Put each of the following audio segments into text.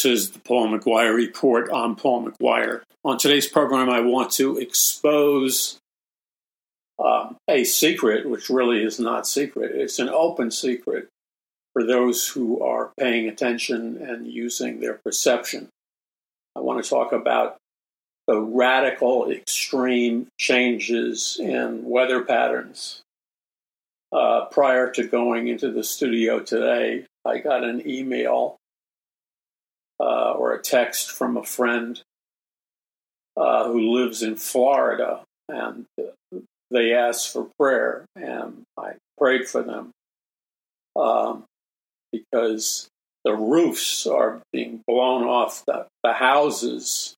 This is the Paul McGuire Report. I'm Paul McGuire. On today's program, I want to expose a secret, which really is not secret. It's an open secret for those who are paying attention and using their perception. I want to talk about the radical, extreme changes in weather patterns. Prior to going into the studio today, I got an email or a text from a friend who lives in Florida, and they asked for prayer, and I prayed for them because the roofs are being blown off the houses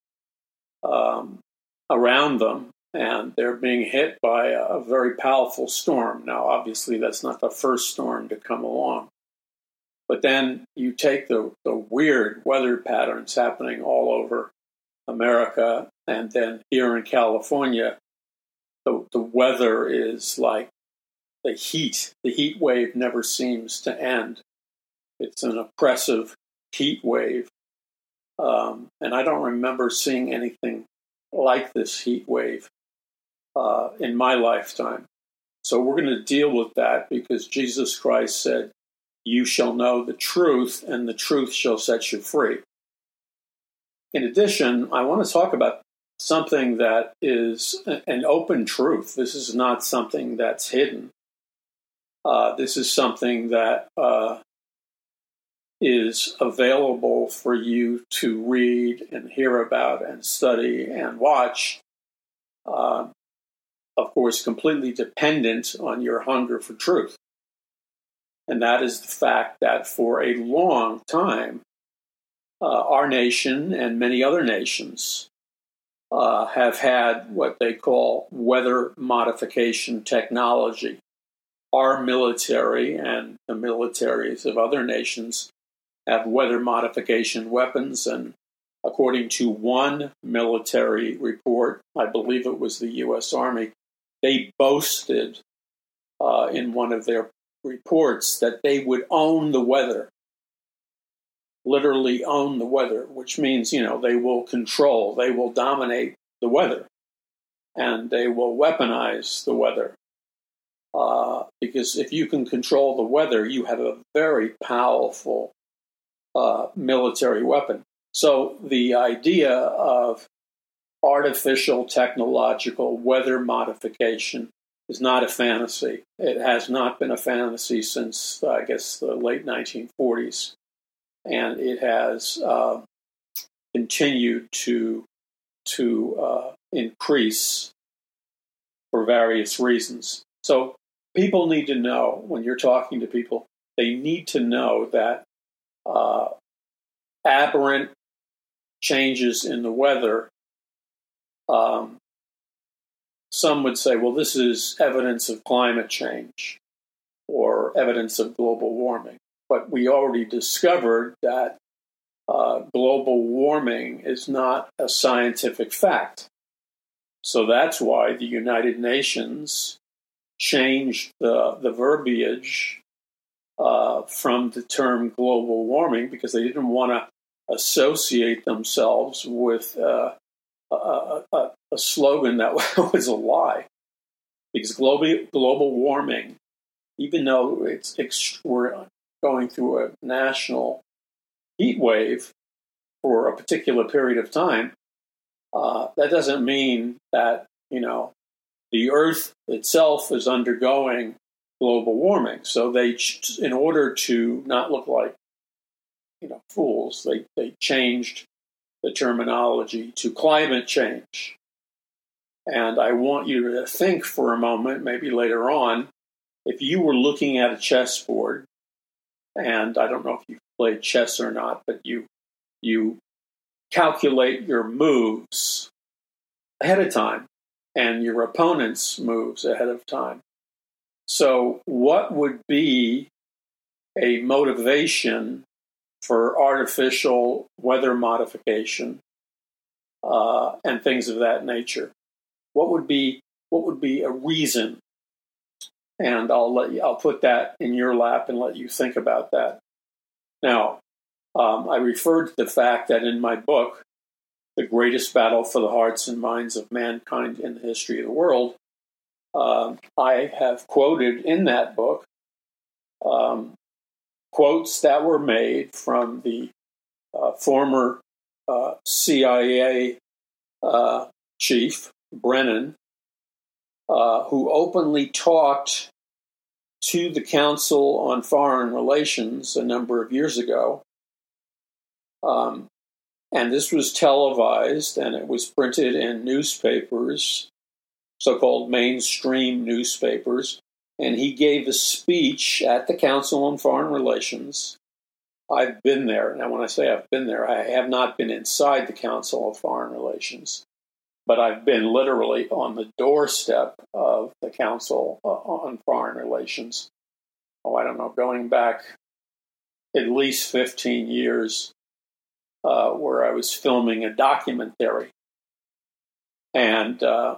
around them, and they're being hit by a very powerful storm. Now, obviously, that's not the first storm to come along. But then you take the weird weather patterns happening all over America, and then here in California, the weather is like the heat. The heat wave never seems to end. It's an oppressive heat wave. And I don't remember seeing anything like this heat wave in my lifetime. So we're going to deal with that because Jesus Christ said, "You shall know the truth, and the truth shall set you free." In addition, I want to talk about something that is an open truth. This is not something that's hidden. This is something that is available for you to read and hear about and study and watch. Of course, completely dependent on your hunger for truth. And that is the fact that for a long time, our nation and many other nations have had what they call weather modification technology. Our military and the militaries of other nations have weather modification weapons. And according to one military report, I believe it was the U.S. Army, they boasted in one of their reports that they would own the weather, literally own the weather, which means, they will control, they will dominate the weather, and they will weaponize the weather. Because if you can control the weather, you have a very powerful military weapon. So the idea of artificial technological weather modification is not a fantasy. It has not been a fantasy since, I guess, the late 1940s. And it has continued to increase for various reasons. So people need to know, when you're talking to people, they need to know that aberrant changes in the weather, some would say, well, this is evidence of climate change or evidence of global warming. But we already discovered that global warming is not a scientific fact. So that's why the United Nations changed the verbiage from the term global warming because they didn't want to associate themselves with a slogan that was a lie. Because global warming, even though we're going through a national heat wave for a particular period of time, that doesn't mean that, the Earth itself is undergoing global warming. So they, in order to not look like, fools, they changed the terminology to climate change. And I want you to think for a moment, maybe later on, if you were looking at a chessboard, and I don't know if you've played chess or not, but you calculate your moves ahead of time and your opponent's moves ahead of time. So what would be a motivation for artificial weather modification and things of that nature? What would be a reason? And I'll put that in your lap and let you think about that. Now, I referred to the fact that in my book, The Greatest Battle for the Hearts and Minds of Mankind in the History of the World, I have quoted in that book quotes that were made from the former CIA chief, Brennan, who openly talked to the Council on Foreign Relations a number of years ago. And this was televised, and it was printed in newspapers, so-called mainstream newspapers. And he gave a speech at the Council on Foreign Relations. I've been there. Now, when I say I've been there, I have not been inside the Council of Foreign Relations, but I've been literally on the doorstep of the Council on Foreign Relations. Oh, I don't know, going back at least 15 years, where I was filming a documentary. And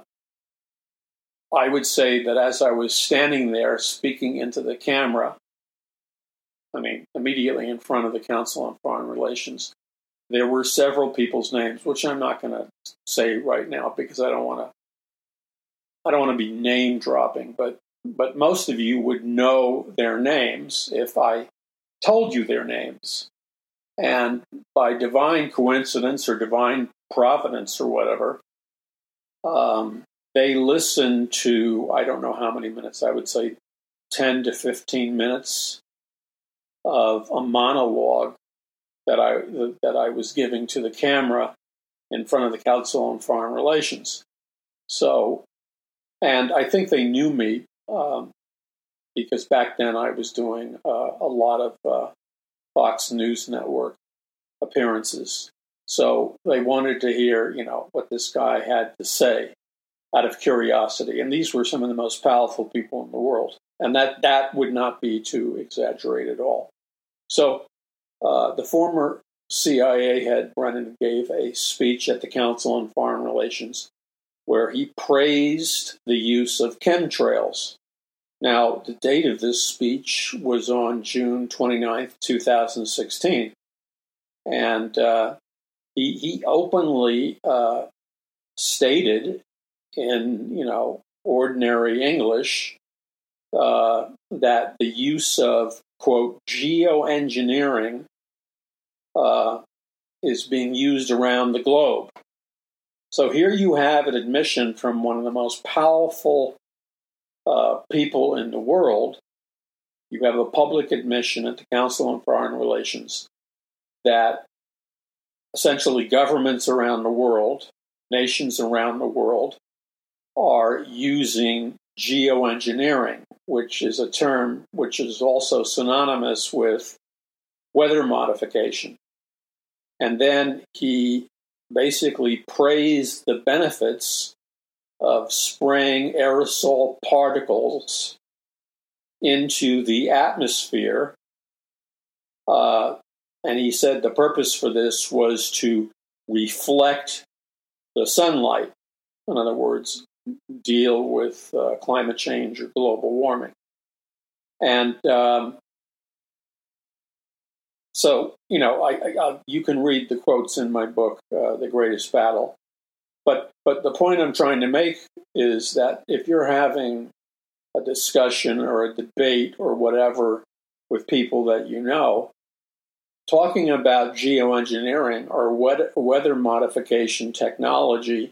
I would say that as I was standing there speaking into the camera, I mean, immediately in front of the Council on Foreign Relations, there were several people's names, which I'm not going to say right now because I don't want to be name dropping, but most of you would know their names if I told you their names. And by divine coincidence or divine providence or whatever, they listened to, I don't know how many minutes, I would say 10 to 15 minutes of a monologue that I was giving to the camera in front of the Council on Foreign Relations. So, and I think they knew me because back then I was doing a lot of Fox News Network appearances. So they wanted to hear, what this guy had to say out of curiosity. And these were some of the most powerful people in the world. And that would not be to exaggerate at all. So the former CIA head, Brennan, gave a speech at the Council on Foreign Relations where he praised the use of chemtrails. Now, the date of this speech was on June 29th, 2016. And he openly stated in, ordinary English that the use of, quote, geoengineering is being used around the globe. So here you have an admission from one of the most powerful people in the world. You have a public admission at the Council on Foreign Relations that essentially governments around the world, nations around the world, are using geoengineering, which is a term which is also synonymous with weather modification. And then he basically praised the benefits of spraying aerosol particles into the atmosphere. And he said the purpose for this was to reflect the sunlight. In other words, deal with climate change or global warming. And so, you can read the quotes in my book, The Greatest Battle. But the point I'm trying to make is that if you're having a discussion or a debate or whatever with people that you know, talking about geoengineering or weather modification technology,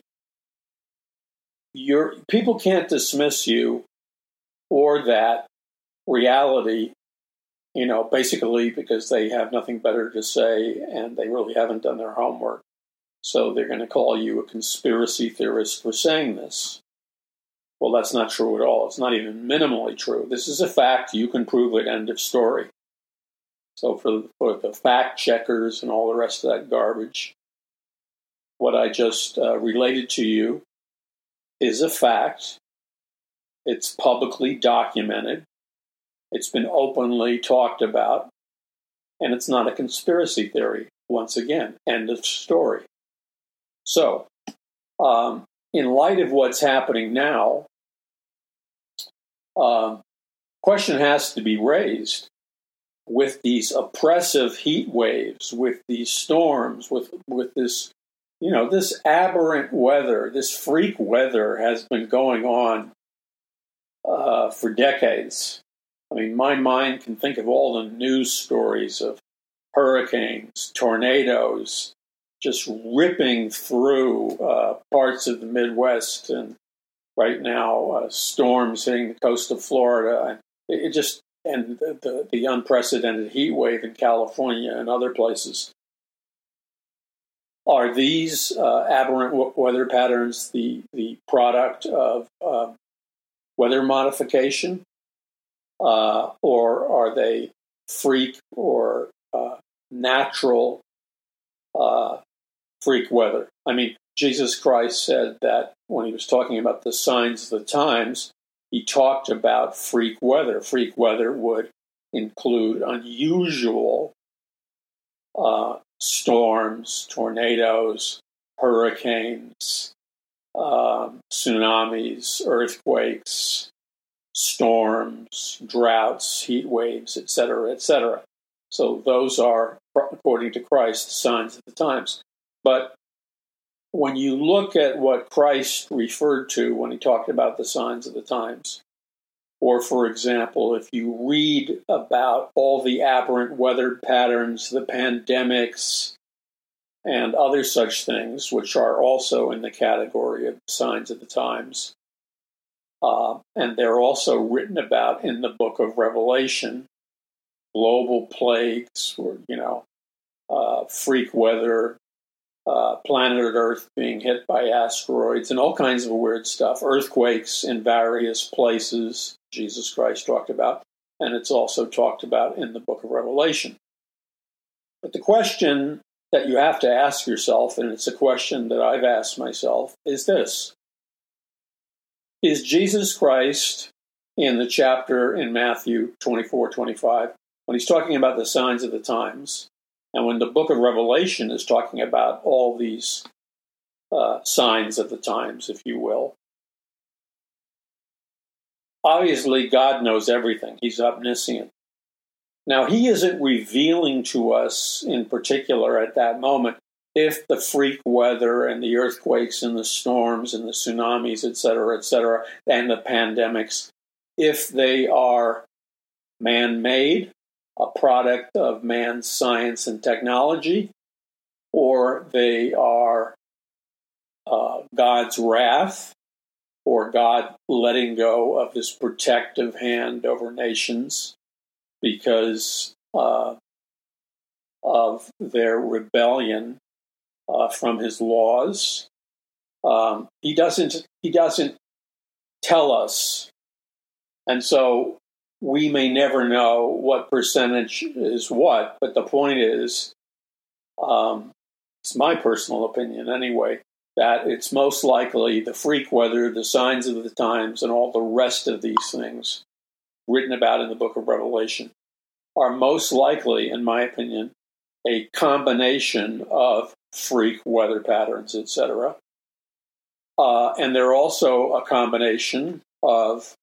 people can't dismiss you or that reality, basically because they have nothing better to say and they really haven't done their homework. So they're going to call you a conspiracy theorist for saying this. Well, that's not true at all. It's not even minimally true. This is a fact. You can prove it. End of story. So for the fact checkers and all the rest of that garbage, what I just related to you is a fact. It's publicly documented. It's been openly talked about. And it's not a conspiracy theory. Once again, end of story. So, in light of what's happening now, question has to be raised. with these oppressive heat waves, with these storms, with this, this aberrant weather, this freak weather has been going on for decades. I mean, my mind can think of all the news stories of hurricanes, tornadoes, just ripping through parts of the Midwest, and right now storms hitting the coast of Florida. And the unprecedented heat wave in California and other places. Are these aberrant weather patterns the product of weather modification, or are they freak or natural freak weather? I mean, Jesus Christ said that when he was talking about the signs of the times, he talked about freak weather. Freak weather would include unusual storms, tornadoes, hurricanes, tsunamis, earthquakes, storms, droughts, heat waves, etc., etc. So those are, according to Christ, signs of the times. But when you look at what Christ referred to when he talked about the signs of the times, or, for example, if you read about all the aberrant weather patterns, the pandemics, and other such things, which are also in the category of signs of the times, and they're also written about in the book of Revelation, global plagues, or, freak weather, planet Earth being hit by asteroids, and all kinds of weird stuff, earthquakes in various places, Jesus Christ talked about, and it's also talked about in the book of Revelation. But the question that you have to ask yourself, and it's a question that I've asked myself, is this. Is Jesus Christ, in the chapter in Matthew 24:25, when he's talking about the signs of the times, and when the book of Revelation is talking about all these signs of the times, if you will, obviously God knows everything. He's omniscient. Now, he isn't revealing to us in particular at that moment if the freak weather and the earthquakes and the storms and the tsunamis, etc., and the pandemics, if they are man-made, a product of man's science and technology, or they are God's wrath, or God letting go of his protective hand over nations because of their rebellion from his laws. He doesn't tell us, and so we may never know what percentage is what. But the point is, it's my personal opinion anyway, that it's most likely the freak weather, the signs of the times, and all the rest of these things written about in the book of Revelation are most likely, in my opinion, a combination of freak weather patterns, etc. And they're also a combination of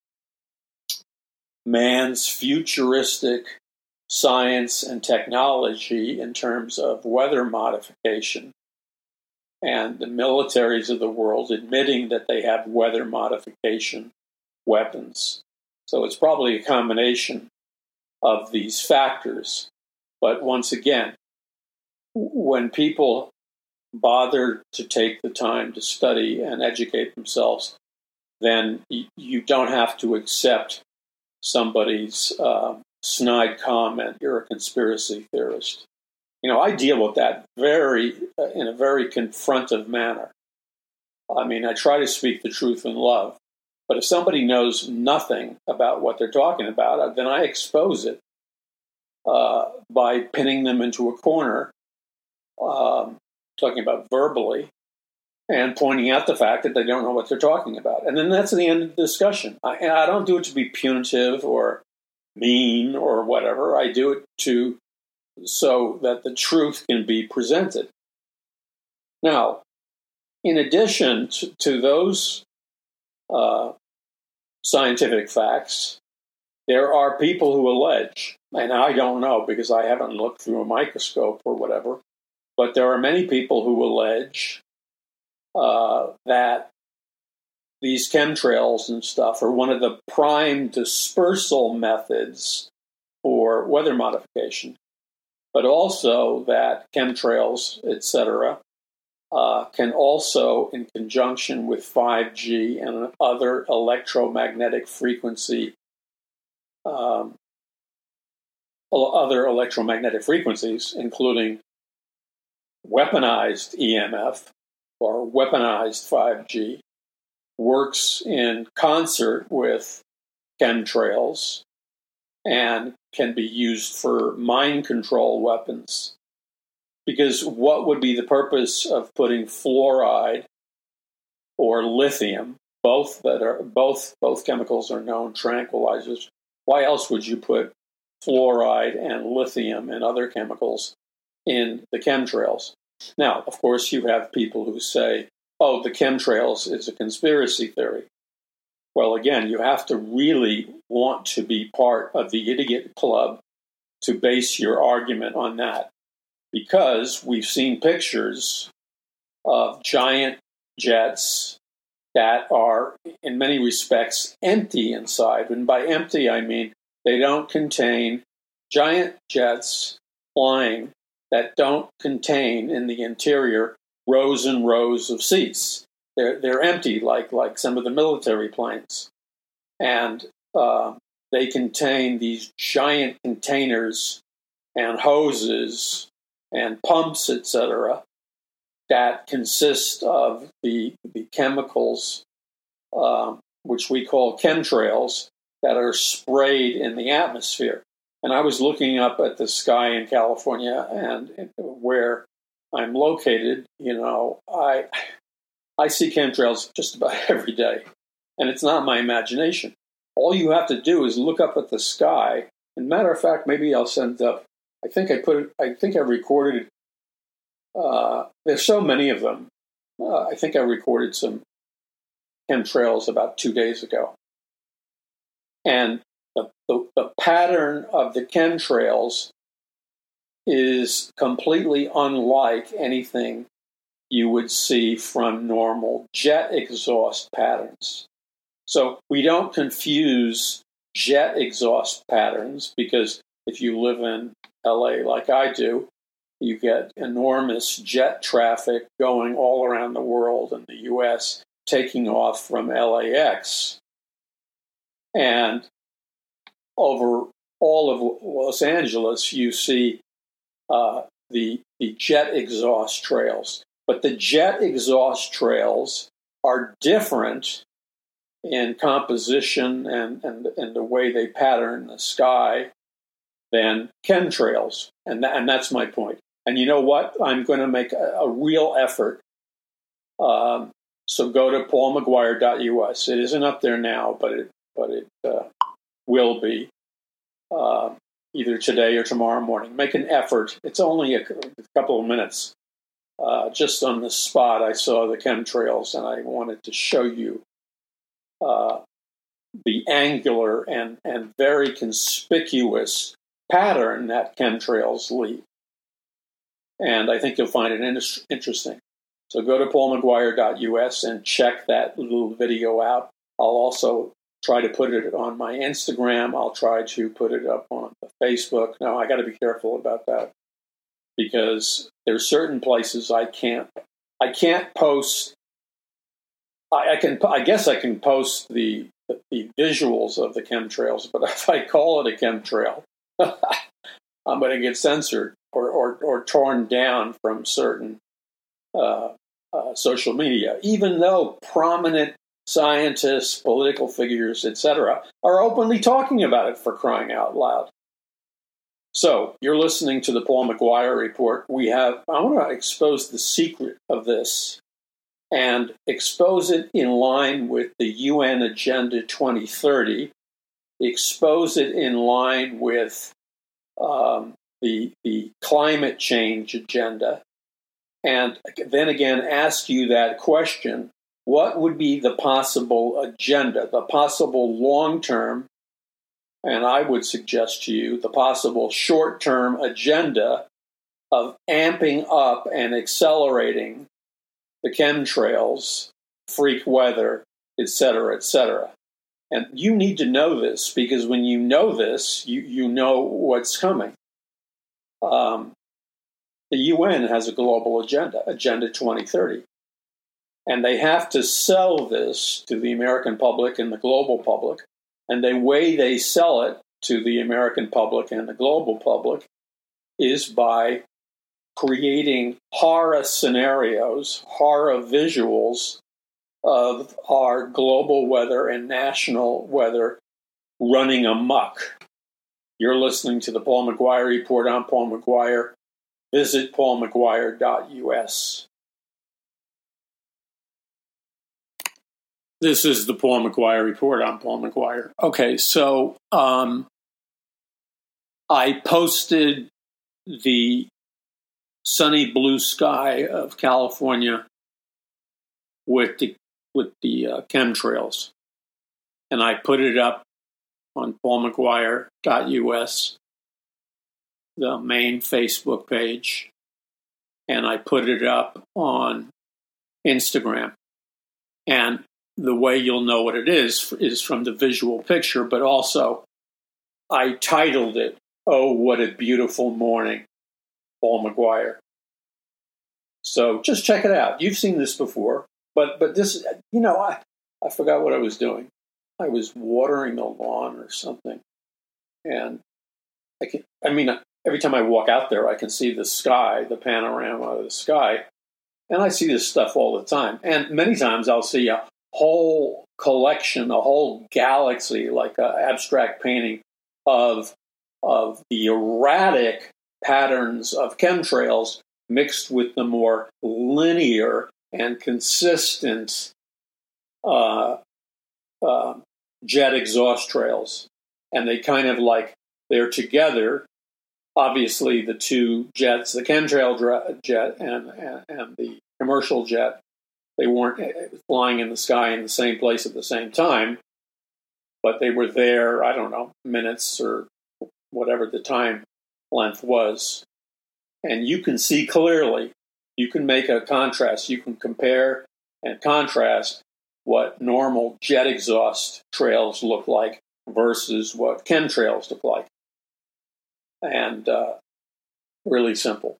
man's futuristic science and technology in terms of weather modification, and the militaries of the world admitting that they have weather modification weapons. So it's probably a combination of these factors. But once again, when people bother to take the time to study and educate themselves, then you don't have to accept somebody's snide comment, you're a conspiracy theorist. I deal with that in a very confrontive manner. I mean, I try to speak the truth in love, but if somebody knows nothing about what they're talking about, then I expose it by pinning them into a corner, talking about verbally, and pointing out the fact that they don't know what they're talking about. And then that's the end of the discussion. I don't do it to be punitive or mean or whatever. I do it so that the truth can be presented. Now, in addition to those scientific facts, there are people who allege, and I don't know because I haven't looked through a microscope or whatever, but there are many people who allege that these chemtrails and stuff are one of the prime dispersal methods for weather modification, but also that chemtrails, etc., can also, in conjunction with 5G and other electromagnetic frequencies, including weaponized EMF or weaponized 5G, works in concert with chemtrails and can be used for mind control weapons. Because what would be the purpose of putting fluoride or lithium, both chemicals are known tranquilizers? Why else would you put fluoride and lithium and other chemicals in the chemtrails? Now, of course, you have people who say, oh, the chemtrails is a conspiracy theory. Well, again, you have to really want to be part of the idiot club to base your argument on that. Because we've seen pictures of giant jets that are, in many respects, empty inside. And by empty, I mean they don't contain giant jets flying that don't contain in the interior rows and rows of seats. They're empty, like some of the military planes. And they contain these giant containers and hoses and pumps, etc., that consist of the chemicals, which we call chemtrails, that are sprayed in the atmosphere. And I was looking up at the sky in California, and where I'm located, I see chemtrails just about every day, and it's not my imagination. All you have to do is look up at the sky. And matter of fact, maybe I'll send up. I think I recorded. There's so many of them. I think I recorded some chemtrails about 2 days ago. And the pattern of the chemtrails is completely unlike anything you would see from normal jet exhaust patterns. So we don't confuse jet exhaust patterns, because if you live in LA like I do, you get enormous jet traffic going all around the world and the US, taking off from LAX. And over all of Los Angeles, you see the jet exhaust trails. But the jet exhaust trails are different in composition and the way they pattern the sky than chemtrails. And that's my point. And you know what? I'm going to make a real effort. So go to paulmcguire.us. It isn't up there now, but it will be either today or tomorrow morning. Make an effort. It's only a couple of minutes. Just on the spot, I saw the chemtrails, and I wanted to show you the angular and very conspicuous pattern that chemtrails leave. And I think you'll find it interesting. So go to paulmcguire.us and check that little video out. I'll also try to put it on my Instagram. I'll try to put it up on Facebook. Now, I got to be careful about that, because there's certain places I can't post. I guess I can post the visuals of the chemtrails, but if I call it a chemtrail, I'm going to get censored or torn down from certain social media, even though prominent scientists, political figures, etc., are openly talking about it, for crying out loud. So you're listening to the Paul McGuire Report. I want to expose the secret of this and expose it in line with the UN Agenda 2030, expose it in line with the climate change agenda, and then again ask you that question: what would be the possible agenda, the possible long-term and I would suggest to you the possible short-term agenda of amping up and accelerating the chemtrails, freak weather, et cetera, et cetera. And you need to know this, because when you know this, you know what's coming. The UN has a global agenda, Agenda 2030. And they have to sell this to the American public and the global public. And the way they sell it to the American public and the global public is by creating horror scenarios, horror visuals of our global weather and national weather running amok. You're listening to the Paul McGuire Report. I'm Paul McGuire. Visit paulmcguire.us. This is the Paul McGuire Report. I'm Paul McGuire. Okay, so I posted the sunny blue sky of California with the chemtrails, and I put it up on paulmcguire.us, the main Facebook page, and I put it up on Instagram. And the way you'll know what it is from the visual picture, but also I titled it, "Oh, What a Beautiful Morning, Paul McGuire." So just check it out. You've seen this before, but this, I forgot what I was doing. I was watering the lawn or something. And every time I walk out there, I can see the sky, the panorama of the sky. And I see this stuff all the time. And many times I'll see a whole collection, a whole galaxy, like an abstract painting of the erratic patterns of chemtrails mixed with the more linear and consistent jet exhaust trails. And they kind of they're together. Obviously, the two jets, the chemtrail jet and the commercial jet, they weren't flying in the sky in the same place at the same time, but they were there, I don't know, minutes or whatever the time length was. And you can see clearly, you can make a contrast, you can compare and contrast what normal jet exhaust trails look like versus what chemtrails look like. And really simple.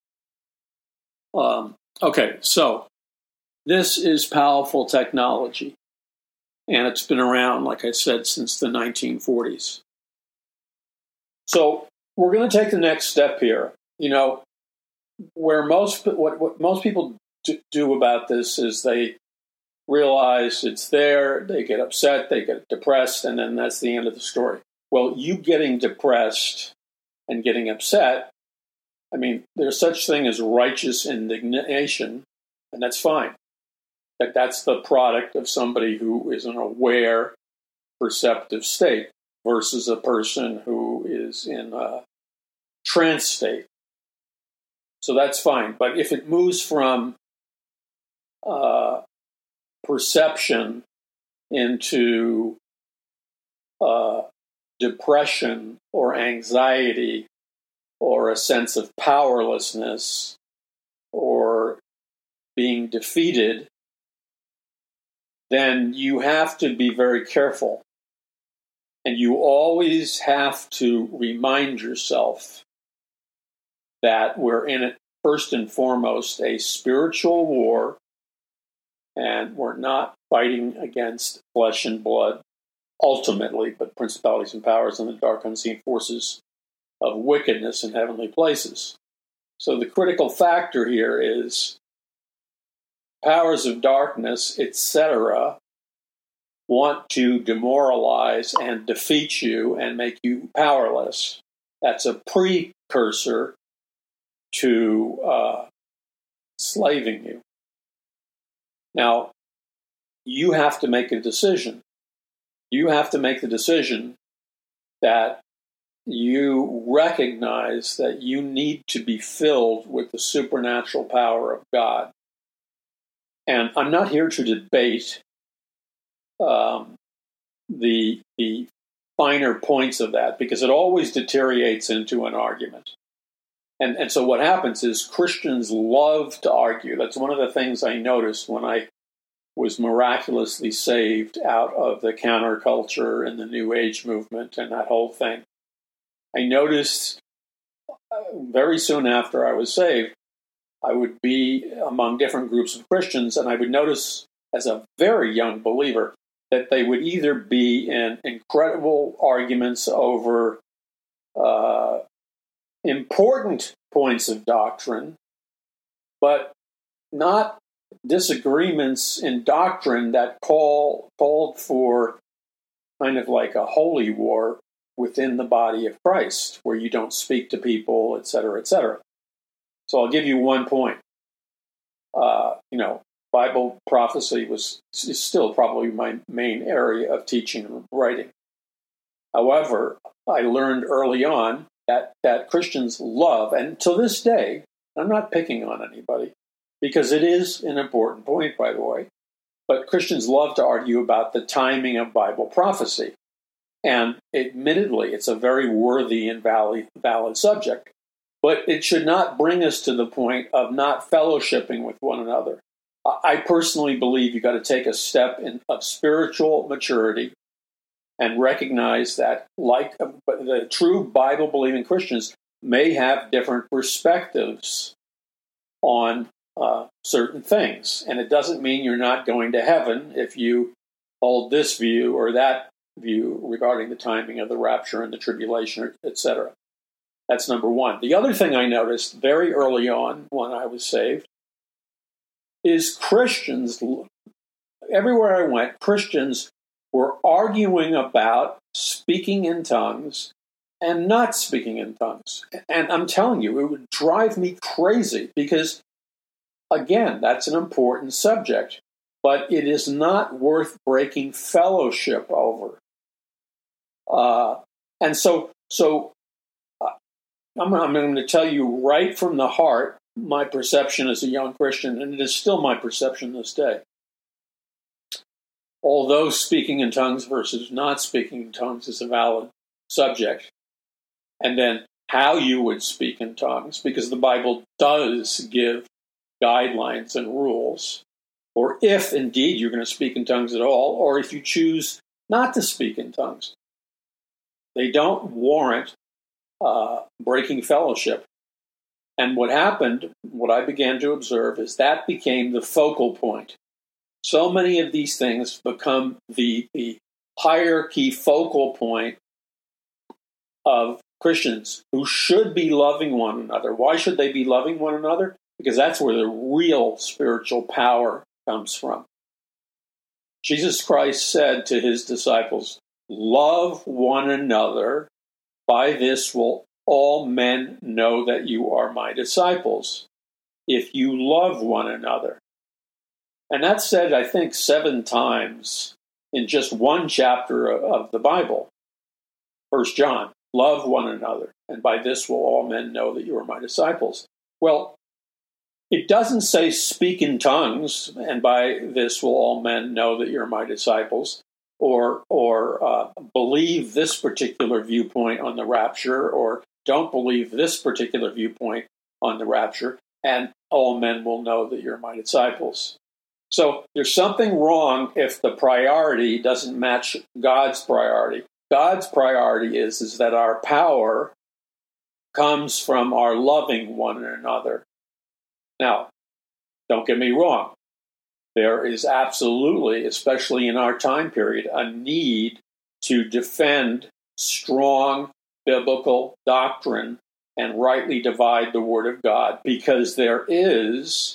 Okay, so this is powerful technology, and it's been around, like I said, since the 1940s. So we're going to take the next step here. Where what most people do about this is they realize it's there, they get upset, they get depressed, and then that's the end of the story. Well, you getting depressed and getting upset, there's such thing as righteous indignation, and that's fine. That's the product of somebody who is an aware, perceptive state versus a person who is in a trance state. So that's fine. But if it moves from perception into depression or anxiety or a sense of powerlessness or being defeated, then you have to be very careful. And you always have to remind yourself that we're in it, first and foremost, a spiritual war, and we're not fighting against flesh and blood, ultimately, but principalities and powers and the dark unseen forces of wickedness in heavenly places. So the critical factor here is powers of darkness, etc., want to demoralize and defeat you and make you powerless. That's a precursor to slaving you. Now, you have to make a decision. You have to make the decision that you recognize that you need to be filled with the supernatural power of God. And I'm not here to debate the finer points of that, because it always deteriorates into an argument. And so what happens is Christians love to argue. That's one of the things I noticed when I was miraculously saved out of the counterculture and the New Age movement and that whole thing. I noticed very soon after I was saved, I would be among different groups of Christians, and I would notice as a very young believer that they would either be in incredible arguments over important points of doctrine, but not disagreements in doctrine that called for kind of like a holy war within the body of Christ, where you don't speak to people, et cetera, et cetera. So I'll give you one point. Bible prophecy is still probably my main area of teaching and writing. However, I learned early on that Christians love, and to this day, I'm not picking on anybody, because it is an important point, by the way, but Christians love to argue about the timing of Bible prophecy. And admittedly, it's a very worthy and valid subject, but it should not bring us to the point of not fellowshipping with one another. I personally believe you've got to take a step of spiritual maturity and recognize that, like the true Bible-believing Christians, may have different perspectives on certain things. And it doesn't mean you're not going to heaven if you hold this view or that view regarding the timing of the rapture and the tribulation, etc. That's number one. The other thing I noticed very early on when I was saved is Christians, everywhere I went, Christians were arguing about speaking in tongues and not speaking in tongues. And I'm telling you, it would drive me crazy because, again, that's an important subject, but it is not worth breaking fellowship over. And so I'm going to tell you right from the heart my perception as a young Christian, and it is still my perception this day. Although speaking in tongues versus not speaking in tongues is a valid subject, and then how you would speak in tongues, because the Bible does give guidelines and rules, or if indeed you're going to speak in tongues at all, or if you choose not to speak in tongues. They don't warrant breaking fellowship. And what happened, what I began to observe, is that became the focal point. So many of these things become the hierarchy focal point of Christians who should be loving one another. Why should they be loving one another? Because that's where the real spiritual power comes from. Jesus Christ said to his disciples, "Love one another. By this will all men know that you are my disciples, if you love one another." And that's said, I think, 7 times in just one chapter of the Bible. 1 John, love one another, and by this will all men know that you are my disciples. Well, it doesn't say speak in tongues, and by this will all men know that you're my disciples, or believe this particular viewpoint on the rapture, or don't believe this particular viewpoint on the rapture, and all men will know that you're my disciples. So there's something wrong if the priority doesn't match God's priority. God's priority is that our power comes from our loving one another. Now, don't get me wrong. There is absolutely, especially in our time period, a need to defend strong biblical doctrine and rightly divide the Word of God, because there is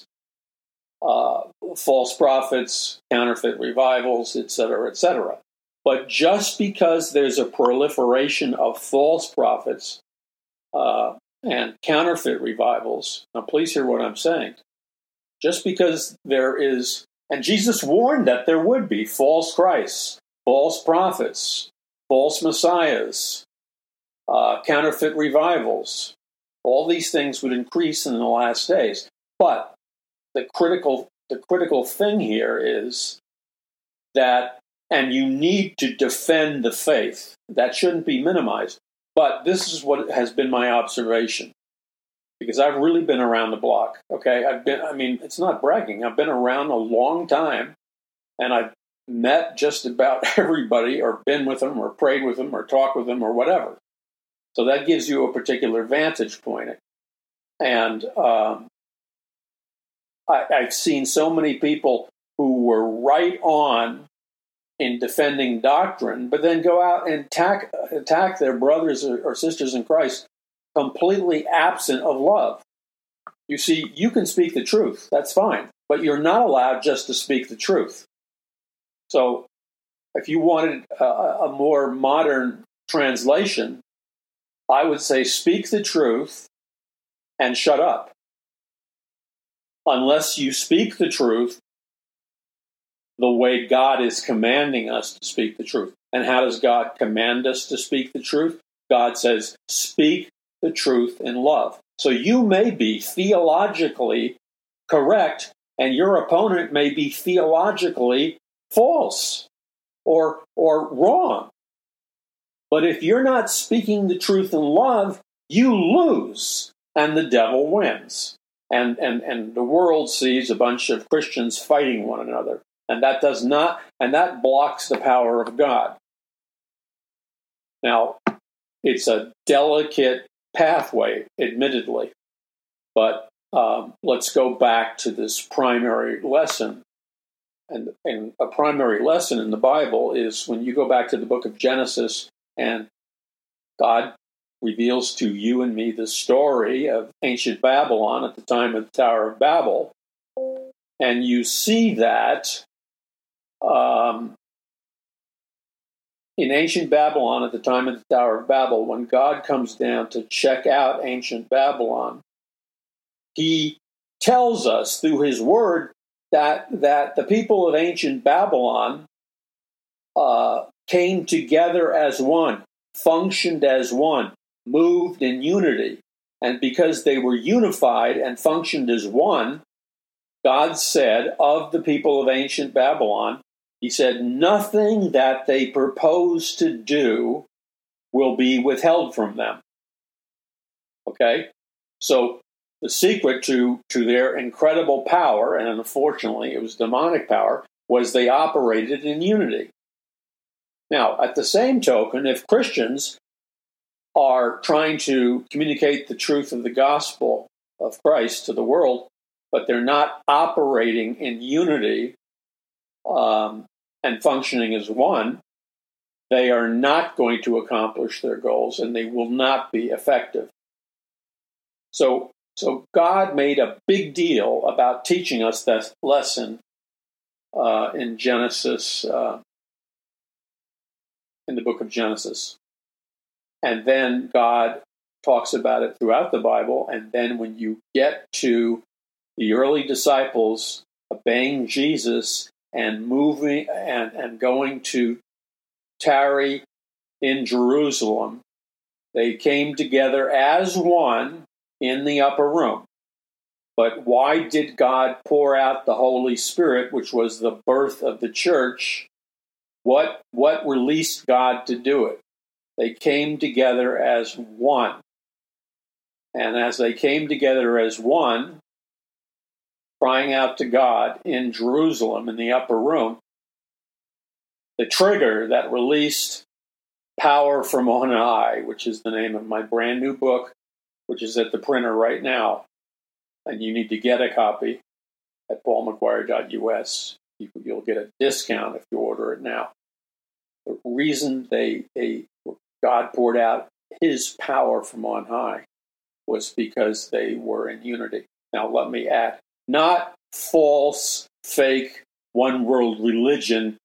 false prophets, counterfeit revivals, etc., etc. But just because there's a proliferation of false prophets and counterfeit revivals, now please hear what I'm saying, just because there is, and Jesus warned that there would be false Christs, false prophets, false messiahs, counterfeit revivals. All these things would increase in the last days. But the critical thing here is that And you need to defend the faith. That shouldn't be minimized. But this is what has been my observation, because I've really been around the block. Okay, it's not bragging. I've been around a long time, and I've met just about everybody, or been with them, or prayed with them, or talked with them, or whatever. So that gives you a particular vantage point. And I've seen so many people who were right on in defending doctrine, but then go out and attack their brothers or sisters in Christ, completely absent of love. You see, you can speak the truth, that's fine, but you're not allowed just to speak the truth. So if you wanted a more modern translation, I would say speak the truth and shut up. Unless you speak the truth the way God is commanding us to speak the truth. And how does God command us to speak the truth? God says, speak the truth in love. So you may be theologically correct, and your opponent may be theologically false or wrong. But if you're not speaking the truth in love, you lose, and the devil wins. And the world sees a bunch of Christians fighting one another. And that blocks the power of God. Now, it's a delicate pathway, admittedly, but let's go back to this primary lesson. And a primary lesson in the Bible is when you go back to the book of Genesis, and God reveals to you and me the story of ancient Babylon at the time of the Tower of Babel, and you see that in ancient Babylon, at the time of the Tower of Babel, when God comes down to check out ancient Babylon, he tells us through his word that the people of ancient Babylon came together as one, functioned as one, moved in unity. And because they were unified and functioned as one, God said of the people of ancient Babylon, he said, nothing that they propose to do will be withheld from them. Okay? So the secret to their incredible power, and unfortunately it was demonic power, was they operated in unity. Now, at the same token, if Christians are trying to communicate the truth of the gospel of Christ to the world, but they're not operating in unity, and functioning as one, they are not going to accomplish their goals, and they will not be effective. So God made a big deal about teaching us that lesson in Genesis, in the book of Genesis. And then God talks about it throughout the Bible, and then when you get to the early disciples obeying Jesus and moving and going to tarry in Jerusalem, they came together as one in the upper room. But why did God pour out the Holy Spirit, which was the birth of the church? What released God to do it? They came together as one. And as they came together as one, crying out to God in Jerusalem in the upper room, the trigger that released power from on high, which is the name of my brand new book, which is at the printer right now, and you need to get a copy at paulmcguire.us. You'll get a discount if you order it now. The reason God poured out his power from on high was because they were in unity. Now let me add, not false, fake, one world religion,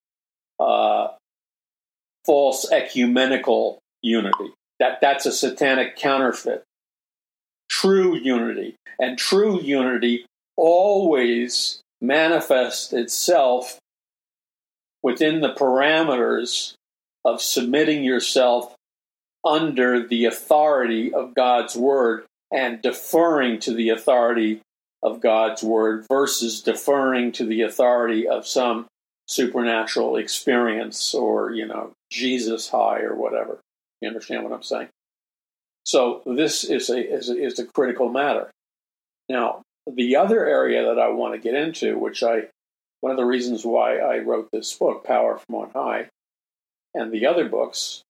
false ecumenical unity. That's a satanic counterfeit. True unity. And true unity always manifests itself within the parameters of submitting yourself under the authority of God's word and deferring to the authority of God's word versus deferring to the authority of some supernatural experience or, Jesus high or whatever. You understand what I'm saying? So this is a critical matter. Now, the other area that I want to get into, one of the reasons why I wrote this book, Power from On High, and the other books,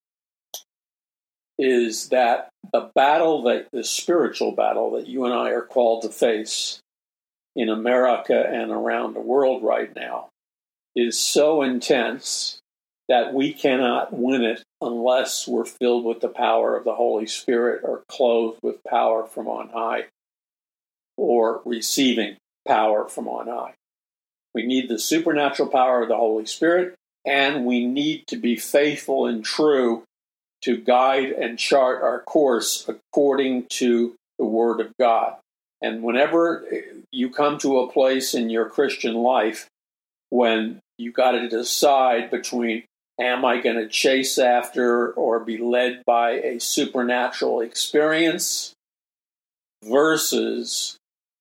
is that the spiritual battle that you and I are called to face in America and around the world right now is so intense that we cannot win it unless we're filled with the power of the Holy Spirit or clothed with power from on high or receiving power from on high. We need the supernatural power of the Holy Spirit, and we need to be faithful and true to guide and chart our course according to the Word of God. And whenever you come to a place in your Christian life when you got to decide between, am I going to chase after or be led by a supernatural experience versus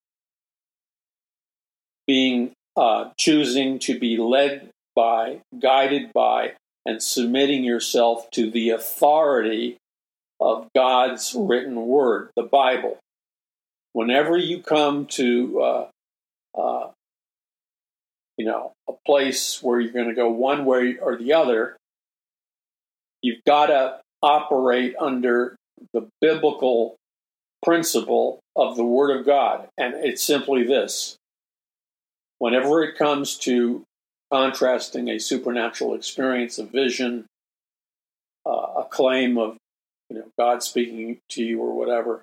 choosing to be led by, guided by, and submitting yourself to the authority of God's written word, the Bible. Whenever you come to a place where you're going to go one way or the other, you've got to operate under the biblical principle of the Word of God. And it's simply this. Whenever it comes to contrasting a supernatural experience, a vision, a claim of God speaking to you or whatever,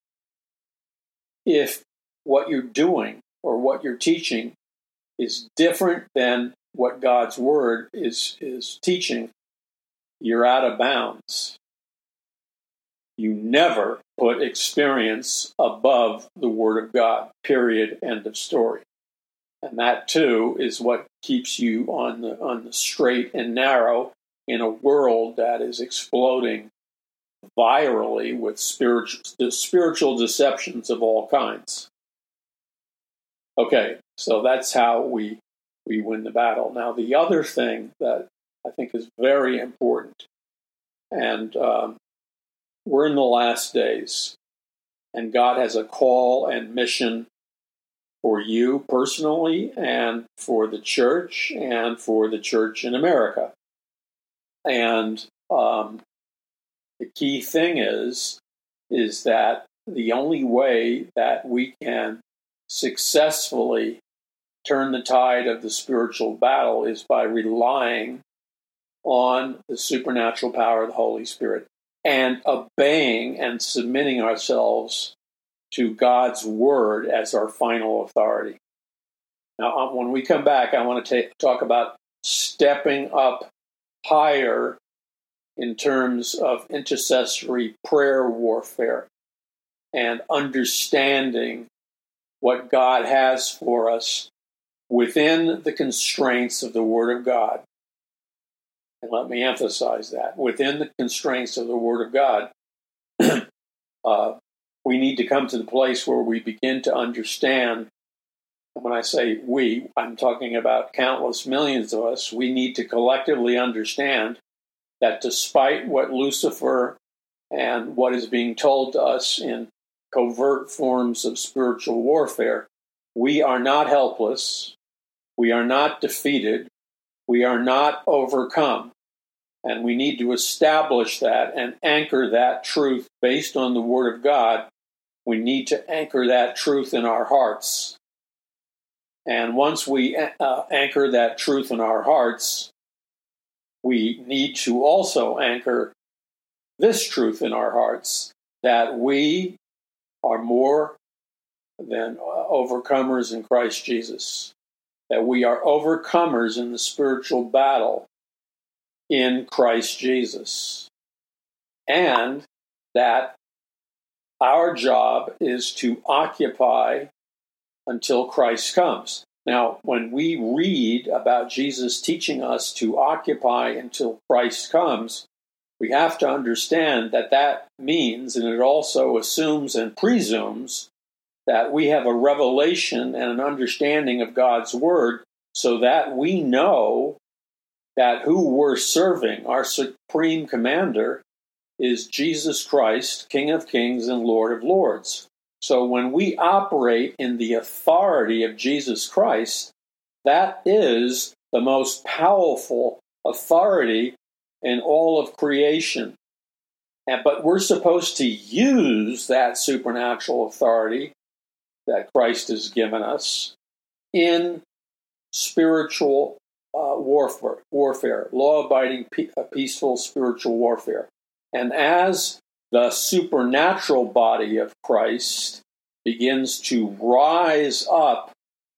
if what you're doing or what you're teaching is different than what God's Word is teaching, you're out of bounds. You never put experience above the Word of God, period, end of story. And that, too, is what keeps you on the straight and narrow in a world that is exploding virally with spiritual deceptions of all kinds. Okay, so that's how we win the battle. Now, the other thing that I think is very important, and we're in the last days, and God has a call and mission for you personally and for the church in America. And the key thing is that the only way that we can successfully turn the tide of the spiritual battle is by relying on the supernatural power of the Holy Spirit and obeying and submitting ourselves to God's Word as our final authority. Now, when we come back, I want to talk about stepping up higher in terms of intercessory prayer warfare and understanding what God has for us within the constraints of the Word of God. And let me emphasize that. Within the constraints of the Word of God, we need to come to the place where we begin to understand. And when I say we, I'm talking about countless millions of us. We need to collectively understand that despite what Lucifer and what is being told to us in covert forms of spiritual warfare, we are not helpless. We are not defeated. We are not overcome. And we need to establish that and anchor that truth based on the Word of God. We need to anchor that truth in our hearts. And once we anchor that truth in our hearts, we need to also anchor this truth in our hearts, that we are more than overcomers in Christ Jesus, that we are overcomers in the spiritual battle in Christ Jesus, and that our job is to occupy until Christ comes. Now, when we read about Jesus teaching us to occupy until Christ comes, we have to understand that that means, and it also assumes and presumes, that we have a revelation and an understanding of God's Word so that we know that who we're serving, our supreme commander, is Jesus Christ, King of Kings and Lord of Lords. So when we operate in the authority of Jesus Christ, that is the most powerful authority in all of creation. But we're supposed to use that supernatural authority that Christ has given us in spiritual warfare, law-abiding, peaceful spiritual warfare. And as the supernatural body of Christ begins to rise up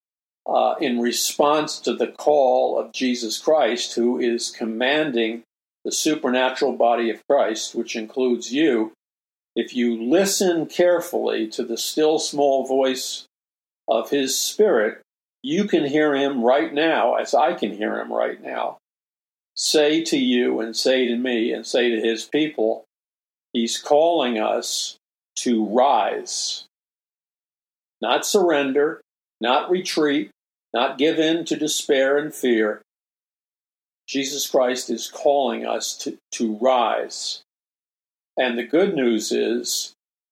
in response to the call of Jesus Christ, who is commanding the supernatural body of Christ, which includes you, if you listen carefully to the still small voice of his Spirit, you can hear him right now, as I can hear him right now, say to you and say to me and say to his people, he's calling us to rise. Not surrender, not retreat, not give in to despair and fear. Jesus Christ is calling us to rise. And the good news is,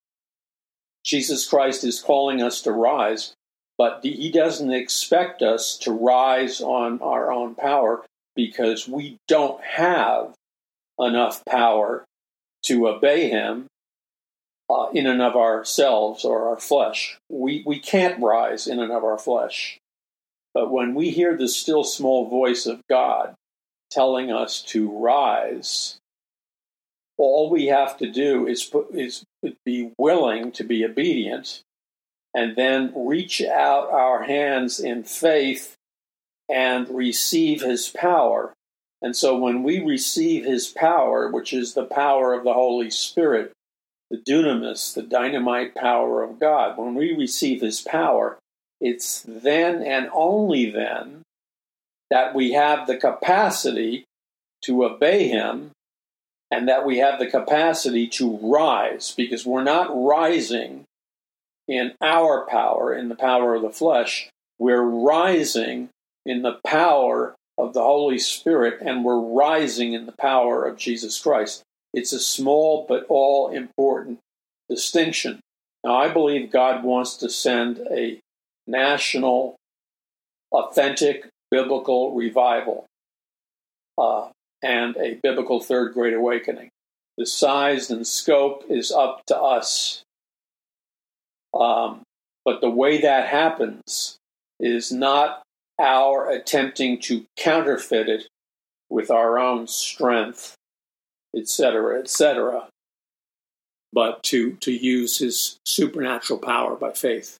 Jesus Christ is calling us to rise, but he doesn't expect us to rise on our own power, because we don't have enough power to obey him in and of ourselves or our flesh. We can't rise in and of our flesh. But when we hear the still small voice of God telling us to rise, all we have to do is be willing to be obedient, and then reach out our hands in faith and receive his power. And so when we receive his power, which is the power of the Holy Spirit, the dunamis, the dynamite power of God, when we receive his power, it's then and only then that we have the capacity to obey him, and that we have the capacity to rise, because we're not rising in our power, in the power of the flesh. We're rising in the power of the Holy Spirit, and we're rising in the power of Jesus Christ. It's a small but all important distinction. Now, I believe God wants to send a national, authentic, biblical revival and a biblical third great awakening. The size and scope is up to us. But the way that happens is not our attempting to counterfeit it with our own strength, etc., but to use his supernatural power by faith.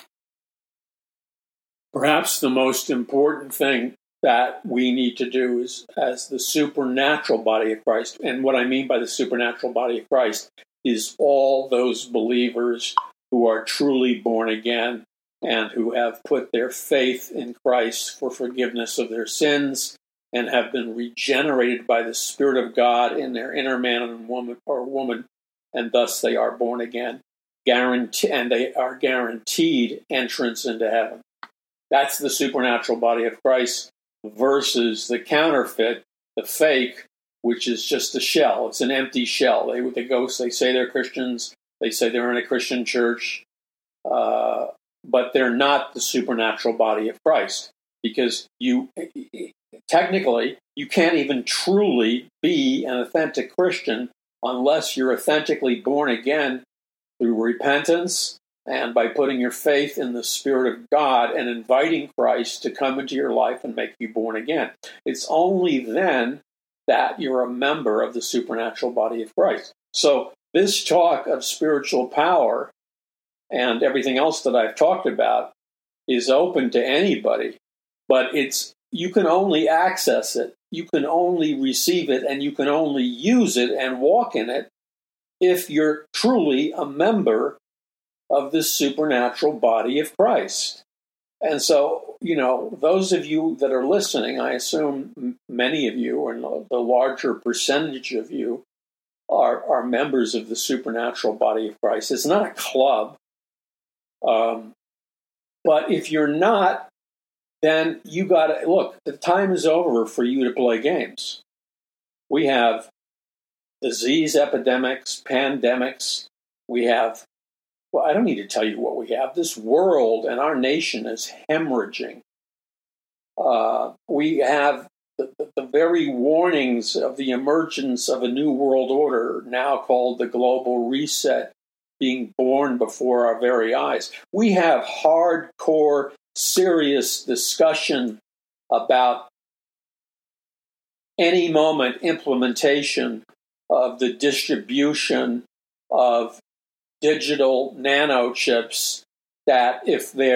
Perhaps the most important thing that we need to do is, as the supernatural body of Christ, and what I mean by the supernatural body of Christ is all those believers who are truly born again and who have put their faith in Christ for forgiveness of their sins and have been regenerated by the Spirit of God in their inner man and woman, and thus they are born again, and they are guaranteed entrance into heaven. That's the supernatural body of Christ versus the counterfeit, the fake, which is just a shell. It's an empty shell. They say they're Christians. They say they're in a Christian church, but they're not the supernatural body of Christ, because technically you can't even truly be an authentic Christian unless you're authentically born again through repentance and by putting your faith in the Spirit of God and inviting Christ to come into your life and make you born again. It's only then that you're a member of the supernatural body of Christ. So this talk of spiritual power and everything else that I've talked about is open to anybody, but you can only access it, you can only receive it, and you can only use it and walk in it if you're truly a member of this supernatural body of Christ. And so, those of you that are listening, I assume many of you, or the larger percentage of you, are members of the supernatural body of Christ. It's not a club. But if you're not, then you got to look, the time is over for you to play games. We have disease epidemics, pandemics. We have, well, I don't need to tell you what we have. This world and our nation is hemorrhaging. We have the very warnings of the emergence of a new world order, now called the global reset, being born before our very eyes. We have hardcore, serious discussion about any moment implementation of the distribution of digital nanochips that if they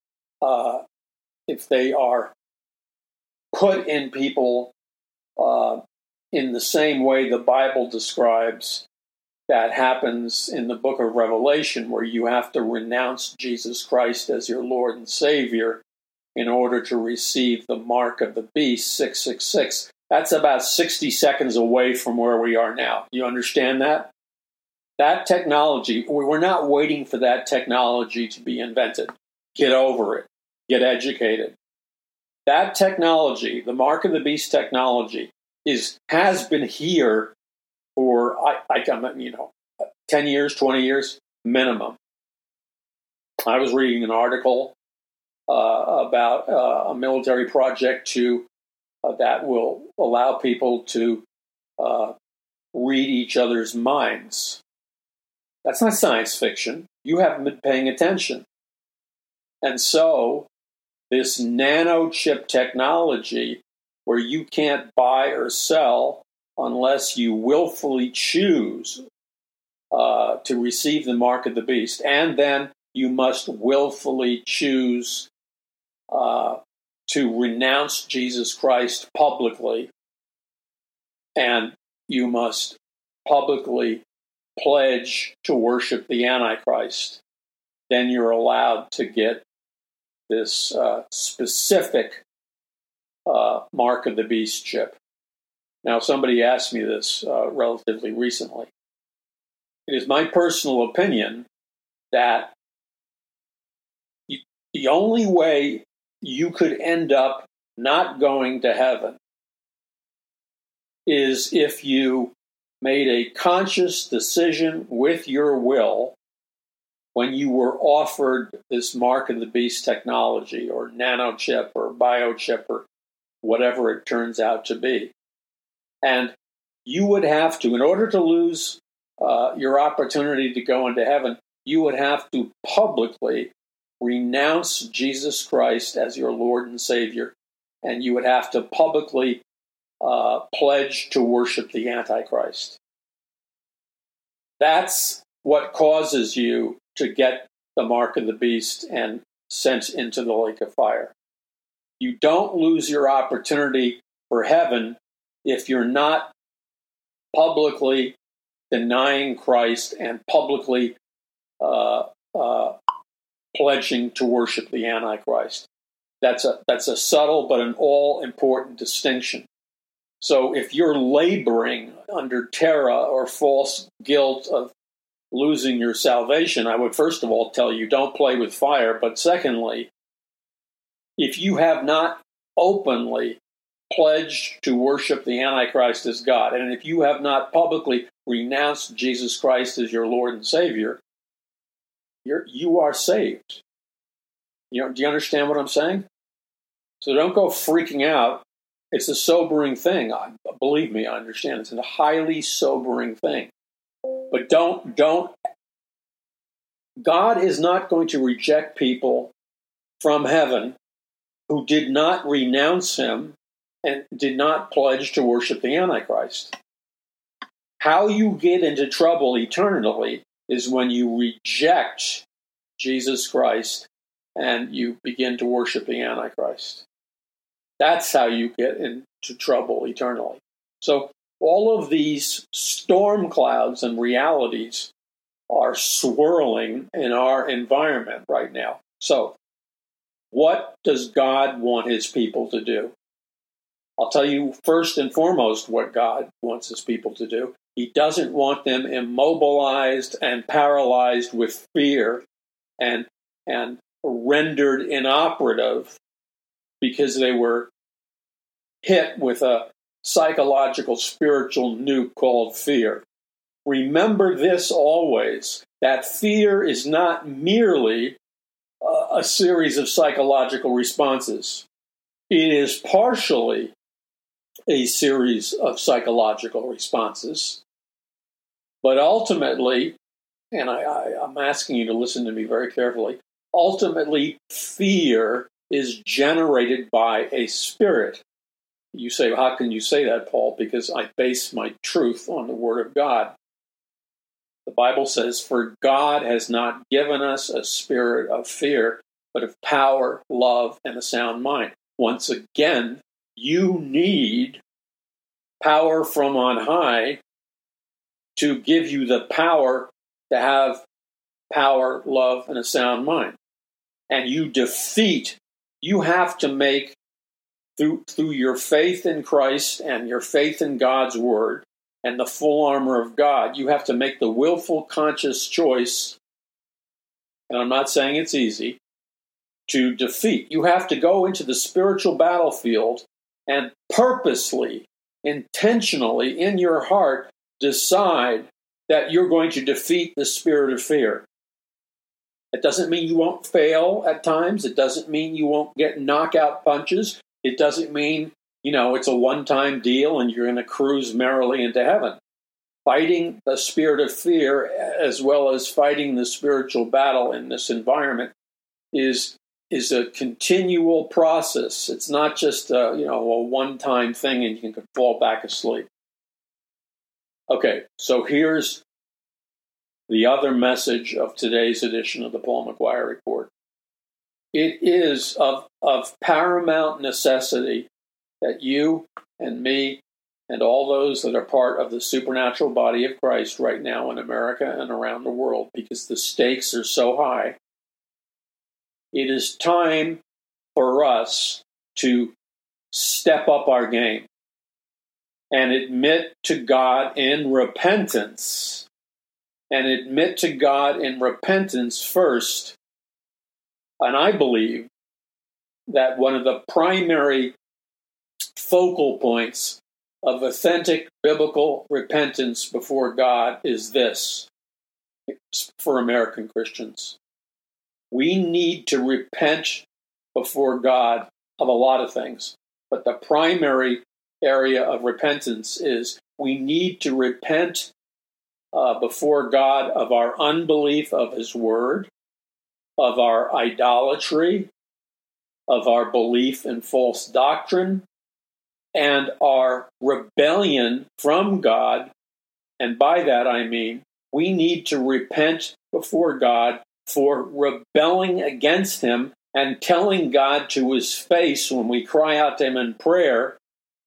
are put in people in the same way the Bible describes, that happens in the book of Revelation, where you have to renounce Jesus Christ as your Lord and Savior in order to receive the mark of the beast, 666. That's about 60 seconds away from where we are now. You understand that? That technology, we're not waiting for that technology to be invented. Get over it. Get educated. That technology, the mark of the beast technology, has been here for 10 years, 20 years minimum. I was reading an article about a military project that will allow people to read each other's minds. That's not science fiction. You haven't been paying attention. And so this nanochip technology, where you can't buy or sell unless you willfully choose to receive the mark of the beast, and then you must willfully choose to renounce Jesus Christ publicly, and you must publicly pledge to worship the Antichrist. Then you're allowed to get this specific mark of the beast chip. Now, somebody asked me this relatively recently. It is my personal opinion that the only way you could end up not going to heaven is if you made a conscious decision with your will when you were offered this mark of the beast technology or nanochip or biochip or whatever it turns out to be. And you would have to, in order to lose your opportunity to go into heaven, you would have to publicly renounce Jesus Christ as your Lord and Savior, and you would have to publicly pledge to worship the Antichrist. That's what causes you to get the mark of the beast and sent into the lake of fire. You don't lose your opportunity for heaven if you're not publicly denying Christ and publicly pledging to worship the Antichrist. That's a subtle but an all-important distinction. So if you're laboring under terror or false guilt of losing your salvation, I would first of all tell you don't play with fire. But secondly, if you have not openly pledged to worship the Antichrist as God, and if you have not publicly renounced Jesus Christ as your Lord and Savior, you are saved. Do you understand what I'm saying? So don't go freaking out. It's a sobering thing. Believe me, I understand. It's a highly sobering thing. But don't. God is not going to reject people from heaven who did not renounce him and did not pledge to worship the Antichrist. How you get into trouble eternally is when you reject Jesus Christ and you begin to worship the Antichrist. That's how you get into trouble eternally. So all of these storm clouds and realities are swirling in our environment right now. So what does God want his people to do? I'll tell you first and foremost what God wants his people to do. He doesn't want them immobilized and paralyzed with fear and rendered inoperative because they were hit with a psychological, spiritual nuke called fear. Remember this always, that fear is not merely a series of psychological responses. It is partially a series of psychological responses, but ultimately, and I'm asking you to listen to me very carefully, ultimately fear is generated by a spirit. You say, well, how can you say that, Paul? Because I base my truth on the Word of God. The Bible says, for God has not given us a spirit of fear, but of power, love, and a sound mind. Once again, you need power from on high to give you the power to have power, love, and a sound mind. And you have to make, through your faith in Christ and your faith in God's Word and the full armor of God, you have to make the willful, conscious choice, and I'm not saying it's easy, to defeat. You have to go into the spiritual battlefield and purposely, intentionally, in your heart, decide that you're going to defeat the spirit of fear. It doesn't mean you won't fail at times. It doesn't mean you won't get knockout punches. It doesn't mean, it's a one-time deal and you're going to cruise merrily into heaven. Fighting the spirit of fear, as well as fighting the spiritual battle in this environment, is a continual process. It's not just a one-time thing and you can fall back asleep. Okay, so here's the other message of today's edition of the Paul McGuire Report. It is of paramount necessity that you and me and all those that are part of the supernatural body of Christ right now in America and around the world, because the stakes are so high, it is time for us to step up our game and admit to God in repentance. And admit to God in repentance first. And I believe that one of the primary focal points of authentic biblical repentance before God is this, for American Christians. We need to repent before God of a lot of things, but the primary area of repentance is we need to repent before God of our unbelief of His Word, of our idolatry, of our belief in false doctrine, and our rebellion from God. And by that I mean we need to repent before God for rebelling against Him and telling God to His face when we cry out to Him in prayer.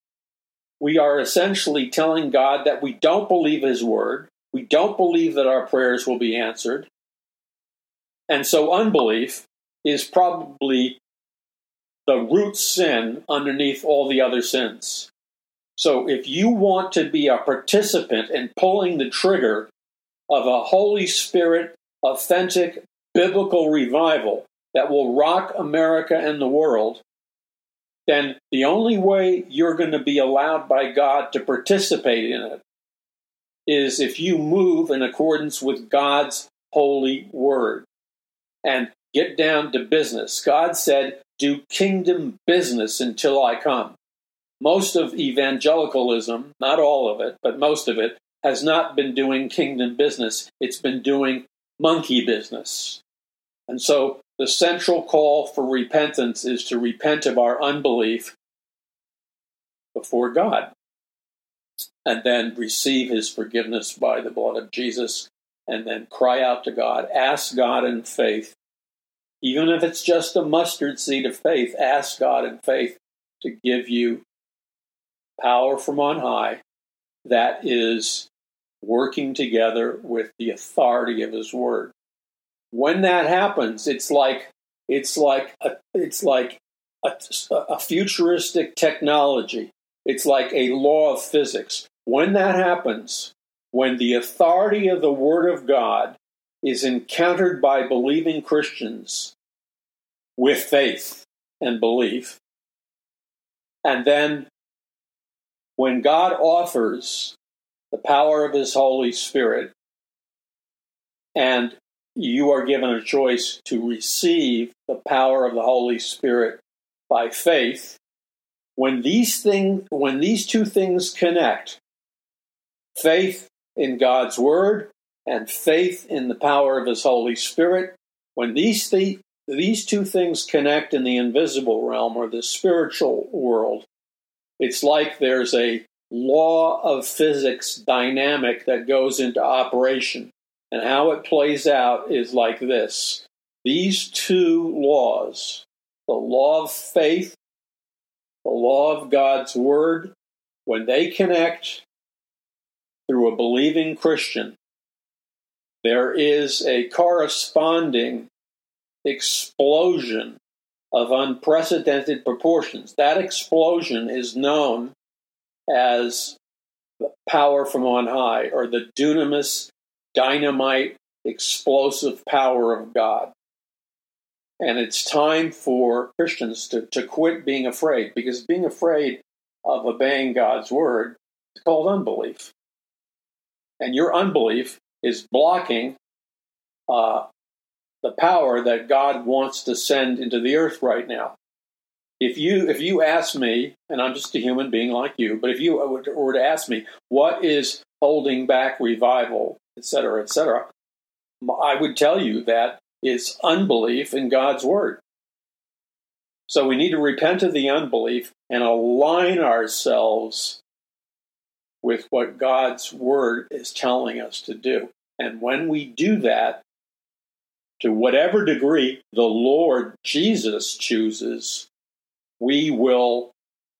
We are essentially telling God that we don't believe His Word. We don't believe that our prayers will be answered. And so unbelief is probably the root sin underneath all the other sins. So if you want to be a participant in pulling the trigger of a Holy Spirit, authentic, biblical revival that will rock America and the world, then the only way you're going to be allowed by God to participate in it is if you move in accordance with God's holy word and get down to business. God said, do kingdom business until I come. Most of evangelicalism, not all of it, but most of it, has not been doing kingdom business. It's been doing monkey business. And so the central call for repentance is to repent of our unbelief before God, and then receive His forgiveness by the blood of Jesus, and then cry out to God. Ask God in faith. Even if it's just a mustard seed of faith, ask God in faith to give you power from on high that is working together with the authority of His Word. When that happens, it's like a futuristic technology. It's like a law of physics. When that happens, when the authority of the Word of God is encountered by believing Christians with faith and belief, And then when God offers the power of his Holy Spirit, and you are given a choice to receive the power of the Holy Spirit by faith, when these two things connect, faith in God's word and faith in the power of his Holy Spirit, when these two things connect in the invisible realm or the spiritual world, it's like there's a law of physics dynamic that goes into operation. And how it plays out is like this. These two laws, the law of faith, the law of God's word, when they connect through a believing Christian, there is a corresponding explosion of unprecedented proportions. That explosion is known as the power from on high, or the dunamis, dynamite, explosive power of God. And it's time for Christians to quit being afraid, because being afraid of obeying God's word is called unbelief. And your unbelief is blocking the power that God wants to send into the earth right now. If you ask me, and I'm just a human being like you, but if you were to ask me, what is holding back revival, et cetera, I would tell you that it's unbelief in God's word. So we need to repent of the unbelief and align ourselves with what God's word is telling us to do. And when we do that, to whatever degree the Lord Jesus chooses, we will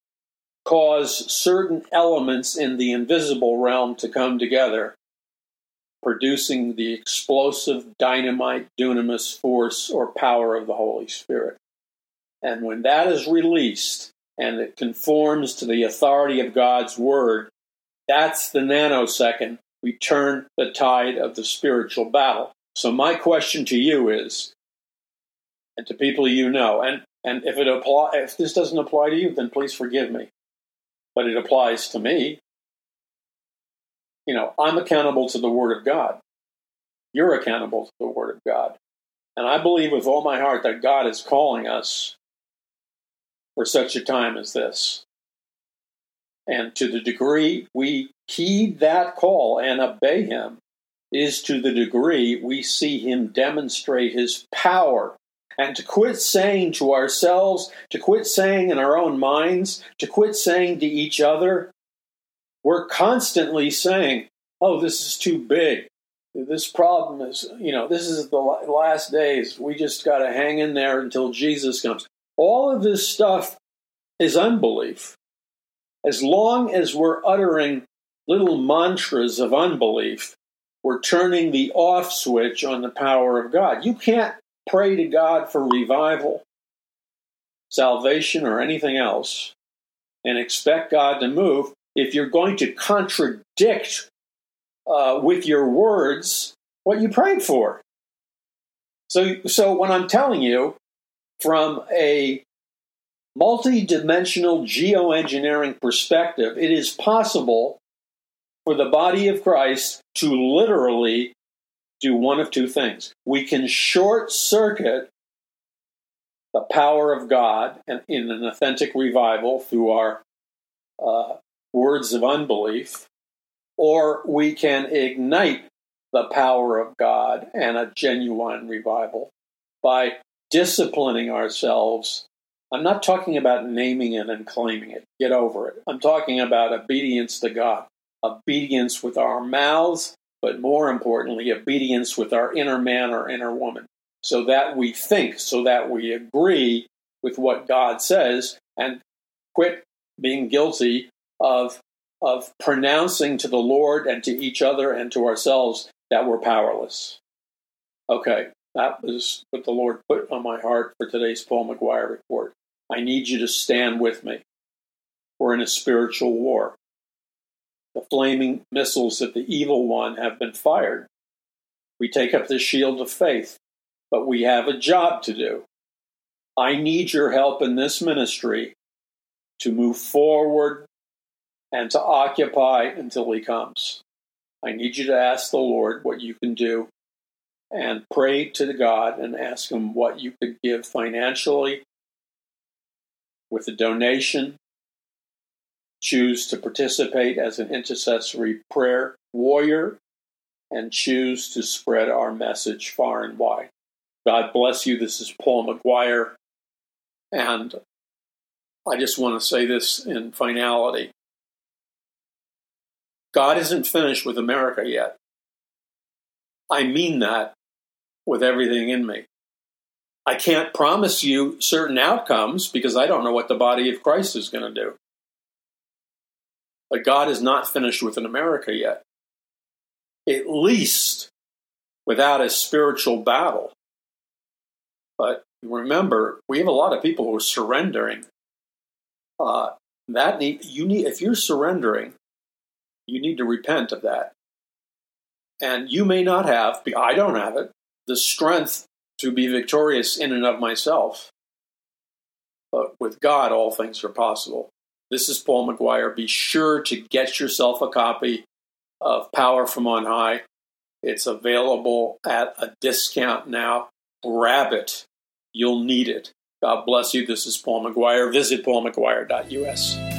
cause certain elements in the invisible realm to come together, producing the explosive dynamite dunamis force or power of the Holy Spirit. And when that is released and it conforms to the authority of God's word, that's the nanosecond we turn the tide of the spiritual battle. So my question to you is, and to people you know, and if this doesn't apply to you, then please forgive me. But it applies to me. You know, I'm accountable to the Word of God. You're accountable to the Word of God. And I believe with all my heart that God is calling us for such a time as this. And to the degree we heed that call and obey him is to the degree we see him demonstrate his power. And to quit saying to ourselves, to quit saying in our own minds, to quit saying to each other, we're constantly saying, oh, this is too big. This problem is, this is the last days. We just got to hang in there until Jesus comes. All of this stuff is unbelief. As long as we're uttering little mantras of unbelief, we're turning the off switch on the power of God. You can't pray to God for revival, salvation, or anything else and expect God to move if you're going to contradict with your words what you prayed for. So when I'm telling you from a multi-dimensional geoengineering perspective, it is possible for the body of Christ to literally do one of two things. We can short circuit the power of God in an authentic revival through our words of unbelief, or we can ignite the power of God and a genuine revival by disciplining ourselves. I'm not talking about naming it and claiming it. Get over it. I'm talking about obedience to God. Obedience with our mouths, but more importantly, obedience with our inner man or inner woman, so that we think, so that we agree with what God says, and quit being guilty of pronouncing to the Lord and to each other and to ourselves that we're powerless. Okay, that was what the Lord put on my heart for today's Paul McGuire Report. I need you to stand with me. We're in a spiritual war. The flaming missiles of the evil one have been fired. We take up the shield of faith, but we have a job to do. I need your help in this ministry to move forward and to occupy until he comes. I need you to ask the Lord what you can do and pray to God and ask him what you could give financially with a donation. Choose to participate as an intercessory prayer warrior and choose to spread our message far and wide. God bless you. This is Paul McGuire. And I just want to say this in finality. God isn't finished with America yet. I mean that with everything in me. I can't promise you certain outcomes because I don't know what the body of Christ is going to do. But God is not finished with America yet. At least without a spiritual battle. But remember, we have a lot of people who are surrendering. If you're surrendering, you need to repent of that. And you may not have, I don't have it, the strength to be victorious in and of myself. But with God, all things are possible. This is Paul McGuire. Be sure to get yourself a copy of Power from On High. It's available at a discount now. Grab it. You'll need it. God bless you. This is Paul McGuire. Visit paulmcguire.us.